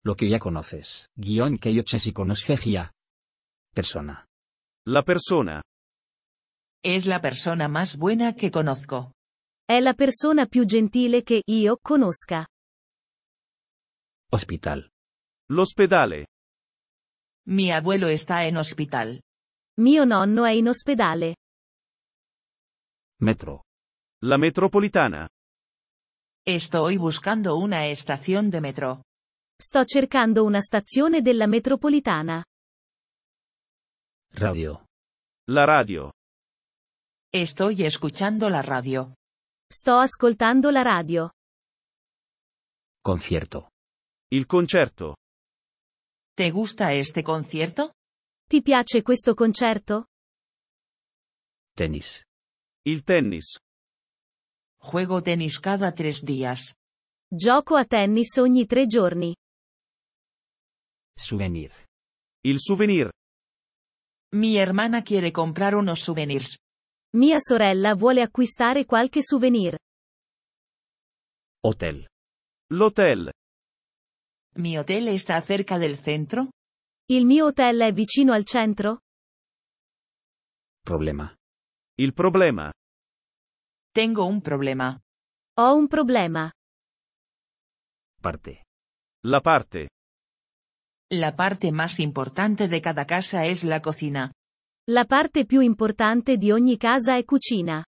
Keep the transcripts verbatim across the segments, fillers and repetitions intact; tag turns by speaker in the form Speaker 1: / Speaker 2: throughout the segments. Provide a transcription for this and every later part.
Speaker 1: Lo que ya conoces. Guión que yo si conoscegia. Persona.
Speaker 2: La persona.
Speaker 3: Es la persona más buena que conozco.
Speaker 4: È la persona più gentile che io conosca.
Speaker 1: Hospital.
Speaker 2: L'ospedale.
Speaker 3: Mi abuelo está en hospital.
Speaker 4: Mio nonno è in ospedale.
Speaker 1: Metro.
Speaker 2: La metropolitana.
Speaker 3: Estoy buscando una estación de metro.
Speaker 4: Sto cercando una stazione della metropolitana.
Speaker 1: Radio.
Speaker 2: La radio.
Speaker 3: Estoy escuchando la radio.
Speaker 4: Sto ascoltando la radio.
Speaker 1: Concierto.
Speaker 2: Il concerto.
Speaker 3: ¿Te gusta este concierto?
Speaker 4: Ti piace questo concerto?
Speaker 1: Tenis.
Speaker 2: Il tennis.
Speaker 3: Juego tenis cada tres días.
Speaker 4: Gioco a tennis ogni tre giorni.
Speaker 1: Souvenir.
Speaker 2: Il souvenir.
Speaker 3: Mi hermana quiere comprar unos souvenirs.
Speaker 4: Mia sorella vuole acquistare qualche souvenir.
Speaker 1: Hotel.
Speaker 2: L'hotel.
Speaker 3: ¿Mi hotel está cerca del centro?
Speaker 4: Il mio hotel è vicino al centro?
Speaker 1: Problema.
Speaker 2: Il problema.
Speaker 3: Tengo un problema.
Speaker 4: Ho un problema.
Speaker 1: Parte.
Speaker 2: La parte.
Speaker 3: La parte más importante de cada casa es la cocina.
Speaker 4: La parte più importante di ogni casa è cucina.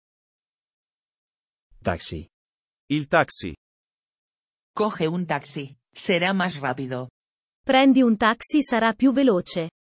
Speaker 1: Taxi.
Speaker 2: Il taxi.
Speaker 3: Coge un taxi. Será más rápido.
Speaker 4: Prendi un taxi, sarà più veloce.